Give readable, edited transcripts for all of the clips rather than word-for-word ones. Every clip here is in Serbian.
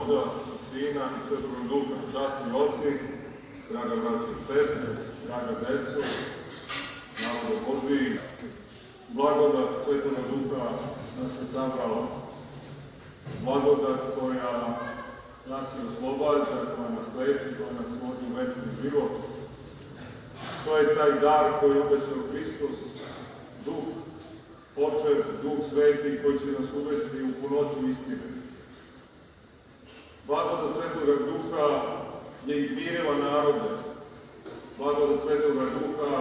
Oca, Sina i Svetoga Duha. Časni oci, draga braća i sestre, draga deco, narode Božiji, blagodat Svetoga Duha nas je sabrala. Blagodat koja nas je oslobađa, koja nas leči, koja nas vodi u večni život. To je taj dar koji je obećao Hristos, Duh Očev, Duh Sveti, koji će nas uvesti u punoću istine. Blagodat Svetoga Duha je izmirila narode. Blagodat Svetoga Duha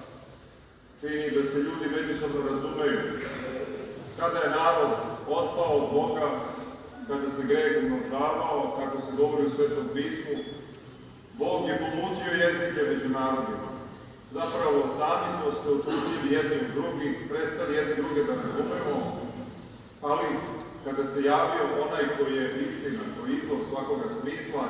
čini da se ljudi međusobno razumeju. Kada je narod otpao od Boga, kada se greh umnožavao, kako se govori u Svetom pismu, Bog je pomutio jezike među narodima. Zapravo, sami smo se otuđili jedni od drugih, prestali jedni druge da razumemo, ali kada se javio onaj koji je istina, koji je izvor svakoga smisla,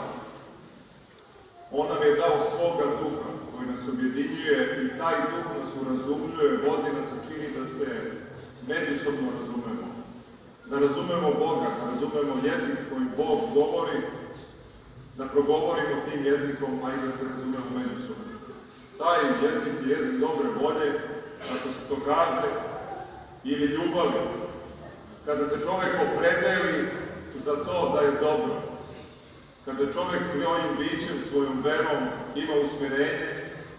on nam je dao svoga Duha, koji nas objedinjuje i taj Duh nas urazumljuje, vodi nas i čini da se međusobno razumemo. Da razumemo Boga, da razumemo jezik koji Bog govori, da progovorimo tim jezikom, a i da se razumemo međusobno. Taj jezik je jezik dobre volje, kako se to kaže, ili ljubavi. Kada se čovek opredeli za to da je dobro, kada čovek svojim bićem, svojom verom ima usmjerenje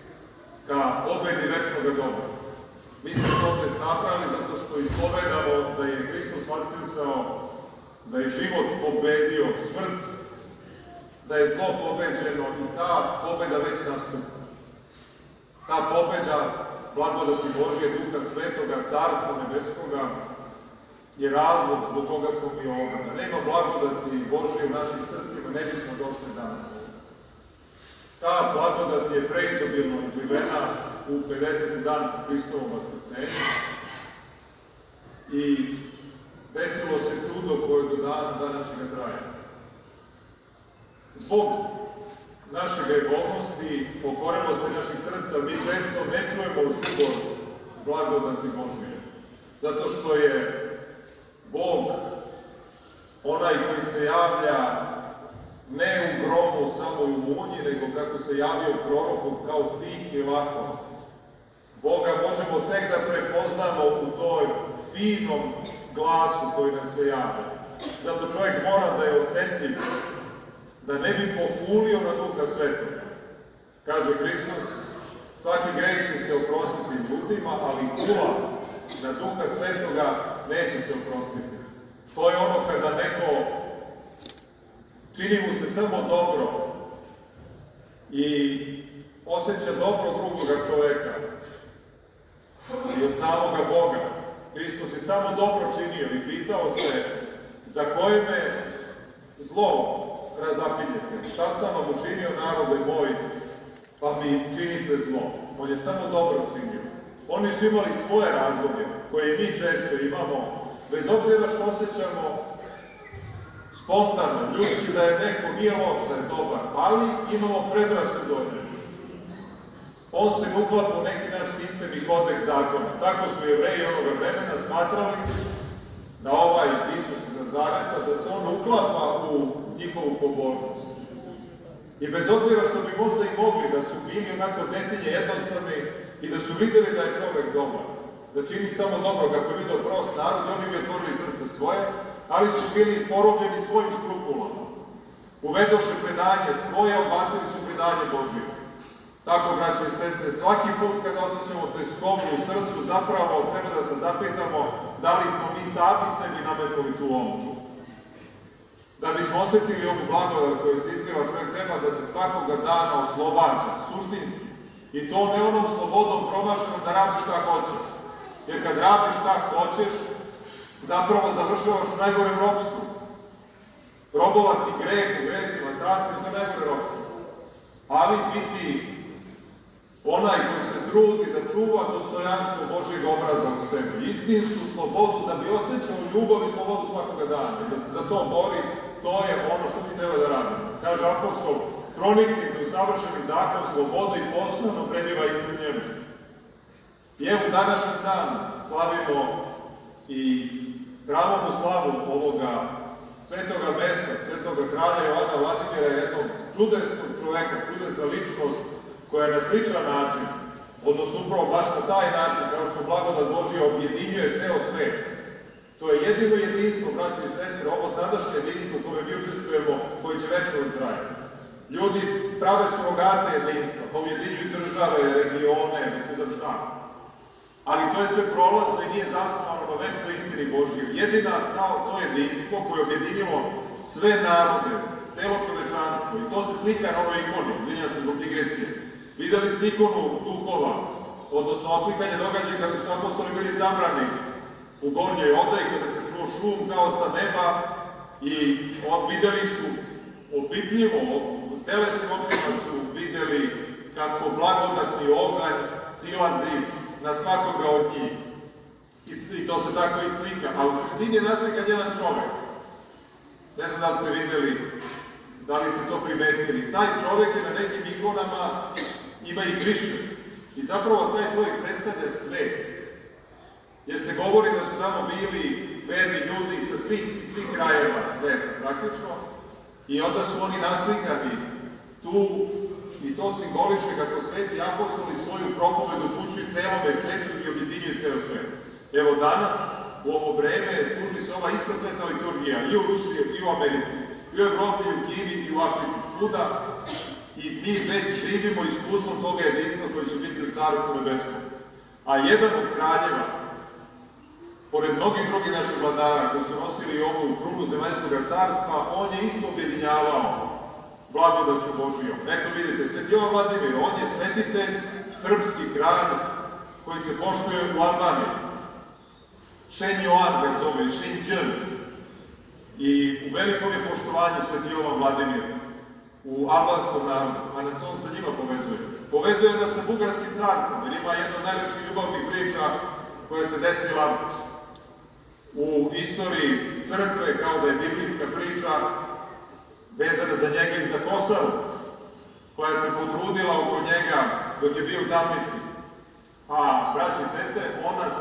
ka pobedi večnoga dobra. Mi smo se ovdje sabrali zato što ispovedamo da je Hristos vaskrsao, da je život pobedio smrt, da je zlo pobeđeno i ta pobeda već nastupa. Ta pobeda blagodati Božje, Duha Svetoga, Carstva Nebeskoga je razlog zbog koga smo mi ovdje. Da nema blagodati Božje u našim srcima, ne bismo došli danas. Ta blagodat je preizobilno izlivena u 50. dan Hristovom vaskrsenju i desilo se čudo koje do dana današnjega traje. Zbog naše grehovnosti, pokorenosti naših srca, mi često ne čujemo život blagodati Božje. Zato što je Bog onaj koji se javlja ne u grobu, samo u munji, nego kako se javio proroku kao tih i lako. Boga možemo tek da prepoznamo u toj finom glasu koji nam se javlja. Zato čovjek mora da je osetljiv, da ne bi pohulio na Duha Svetoga. Kaže Hristos, svaki greh će se oprostiti ljudima, ali kula na Duha Svetoga neće se oprostiti. To je ono kada neko čini mu se samo dobro i osjeća dobro drugoga čoveka i od samoga Boga. Hristos je samo dobro činio i pitao se za koje me zlo razapiljete. Šta sam vam učinio, narode moj, pa mi činite zlo. On je samo dobro činio. Oni su imali svoje razloge, koje mi često imamo, bez obzira što osjećamo spontano, ljudski da je neko nije loš, da je dobar, ali imamo predrasudu od njega. On se uklapa u neki naš sistem i kodeks zakona. Tako su Jevreji onoga vremena smatrali da ovaj Isus iz Nazareta, da se on uklapa u njihovu pobožnost. I bez obzira što bi možda i mogli da su bili onako detinje jednostavni i da su videli da je čovek dobar, da čini samo dobro kako je vidio prost narod, oni bi otvorili srce svoje, ali su bili porobljeni svojim skrupulama. Uvedoše predanje svoje, odbacili su predanje Božje. Tako, braće i sestre, svaki put kada osjećamo teskobnu u srcu, zapravo treba da se zapitamo da li smo mi sami sebi nametnuli tu omču. Da bismo osjetili ovu blagodat koju se izliva, čovjek treba da se svakoga dana oslobađa, suštinski. I to ne onom slobodom promašenom da radiš šta hoćeš. Jer kad radiš šta hoćeš, zapravo završavaš u najgorem ropstvu. Robovati grehu, gresima, strastima, to je najgore ropstvo. Ali biti onaj koji se trudi da čuva dostojanstvo Božjeg obraza u sebi, istinsku slobodu, da bi osjećao ljubav i slobodu svakoga dana i da se za to bori, to je ono što mi treba da radimo. Kaže apostol, proniknite u savršeni zakon slobode i poslovno prebivajte u njemu. I evo današnji dan slavimo i hramovnu slavu ovoga svetoga mesta, svetoga kralja Jovana Vladimira, jednog čudesnog čoveka, čudesna ličnost, koja na sličan način, odnosno upravo baš na taj način, kao što blagodat Božja objedinjuje ceo svet. To je jedino jedinstvo, braćo i sestre, ovo sadašnje jedinstvo u kome mi učestvujemo, koje će večno trajati. Ljudi prave surogate jedinstva, objedinjuju države, regione, ne znam šta. Ali to je sve prolazno i nije zasnovano na večnoj istini Božjoj. Jedina to jedinstvo koje objedinilo sve narode, celo čovečanstvo, i to se slika na ovoj ikoni, izvinjam se zbog digresije. Videli ste ikonu duhova, odnosno oslikanje događaja kada su apostoli bili sabrani u gornjoj odaji, kada se čuo šum kao sa neba i videli su opipljivo, telesnim očima su videli kako blagodatni oganj silazi na svakoga od njih. I to se tako i slika. A u sredini je naslikan jedan čovek. Ne znam da li ste videli, da li ste to primetili. Taj čovek je na nekim ikonama, ima ih više. I zapravo taj čovjek predstavlja svet. Jer se govori da su tamo bili verni ljudi sa svih krajeva sveta, praktično. I onda su oni naslikani tu, i to simboliše kako sveti apostoli svoju propovedu upućuju celome svetu i objedinjuju ceo svet. Evo danas, u ovo vreme, služi se ova ista sveta liturgija i u Rusiji, i u Americi, i u Evropi, i u Kini, i u Africi, svuda. I mi već živimo iskustvom toga jedinstva koje će biti u Carstvu nebeskom. A jedan od kraljeva, pored mnogih drugih naših vladara koji su nosili ovu krunu zemaljskog carstva, on je isto objedinjavao blagodaću Božijom. Eto vidite, Sveti Jovan Vladimir, on je svetitelj, srpski kralj koji se poštuje u Albaniji. Šen Joan ga zove, Šen Džen. I u velikom je poštovanju Sveti Jovan Vladimir u albanskom narodu, a nas on sa njima povezuje. Povezuje nas sa Bugarskim carstvom, jer ima jedna od najvećih ljubavnih priča koja se desila u istoriji crkve, kao da je biblijska priča, vezana za njega i za Kosavu, koja se potrudila oko njega dok je bio u tamnici. A, braći i sestre, on nas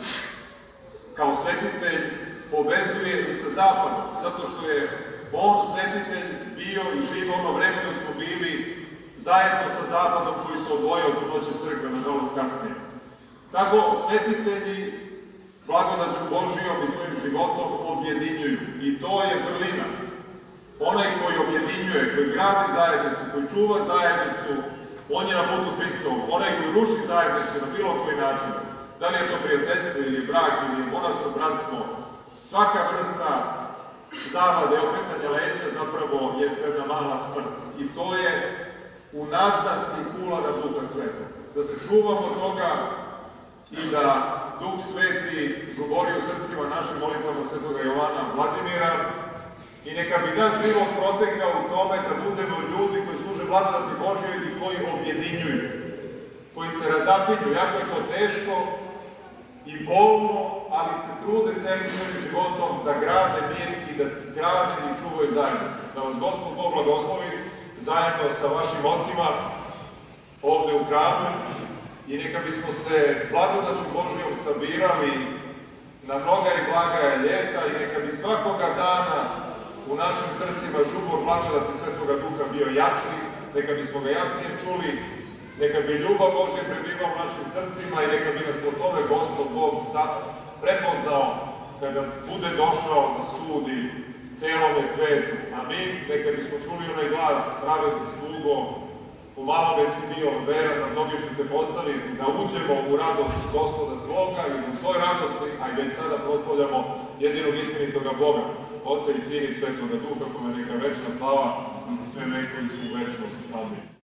kao svetitelj povezuje i sa Zapadom, zato što je on, svetitelj, bio i živo ono vreme dok smo bili zajedno sa Zapadom koji se odvojio od noće crkve, nažalost kasnije. Tako, svetitelji blagodaću Božijom i svojim životom objedinjuju. I to je vrlina. Onaj koji objedinjuje, koji gradi zajednicu, koji čuva zajednicu, on je na putu Hristovu. Onaj koji ruši zajednicu na bilo koji način, da li je to prijateljstvo ili brak ili monaško bratstvo, svaka vrsta zavade, okretanja leđa zapravo jeste jedna mala smrt. I to je u naznaci ulada Duha Svetog. Da se čuvamo toga i da Duh Sveti žubori u srcima našim molitvama Svetoga Jovana Vladimira i neka bi naš život protekao u tome da budemo ljudi koji služe blagodati Božjoj i koji objedinjuju, koji se razapinju, jako je to teško i bolno, ali se trude celim svojim životom da grade mir i da grade i čuvaju zajednice. Da vas Gospod Bog blagoslovi zajedno sa vašim ocima ovde u hramu i neka bismo se blagodaću Božijom sabirali na mnoga i blagaja ljeta i neka bi svakoga dana u našim srcima žubor blagodati Svetoga Duha bio jači, neka bismo ga jasnije čuli, neka bi ljubav Božja prebivala u našim srcima i neka bi nas po tome Gospod Bog prepoznao kada bude došao da sudi celome svetu. A mi, neka bismo čuli onaj glas, pravedni slugo, u malome si bio veran, na mnogim ću te postaviti, da uđemo u radost Gospoda svoga i u toj radosti, a i već sada proslavljamo jedinog istinitoga Boga, Oca i Sina i Svetoga Duha, kome neka večna slava i sve vekovi su u večnosti. Amin.